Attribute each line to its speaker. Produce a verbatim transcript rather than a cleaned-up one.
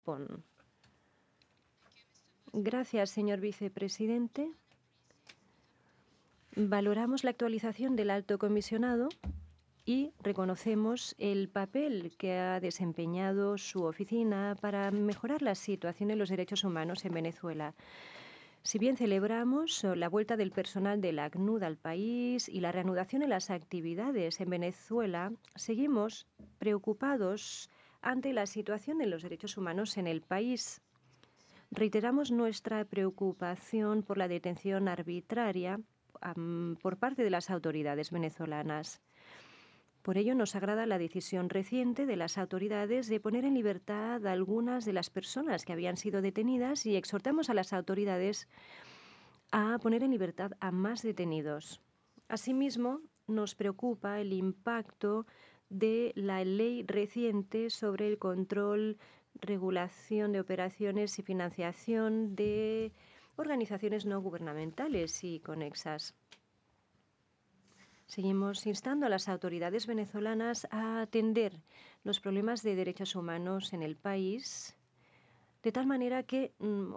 Speaker 1: Pon. Gracias, señor vicepresidente. Valoramos la actualización del Alto Comisionado y reconocemos el papel que ha desempeñado su oficina para mejorar la situación de los derechos humanos en Venezuela. Si bien celebramos la vuelta del personal del ACNUD al país y la reanudación de las actividades en Venezuela, seguimos preocupados ante la situación de los derechos humanos en el país. Reiteramos nuestra preocupación por la detención arbitraria um, por parte de las autoridades venezolanas. Por ello, nos agrada la decisión reciente de las autoridades de poner en libertad a algunas de las personas que habían sido detenidas y exhortamos a las autoridades a poner en libertad a más detenidos. Asimismo, nos preocupa el impacto de la ley reciente sobre el control, regulación de operaciones y financiación de organizaciones no gubernamentales y conexas. Seguimos instando a las autoridades venezolanas a atender los problemas de derechos humanos en el país, de tal manera que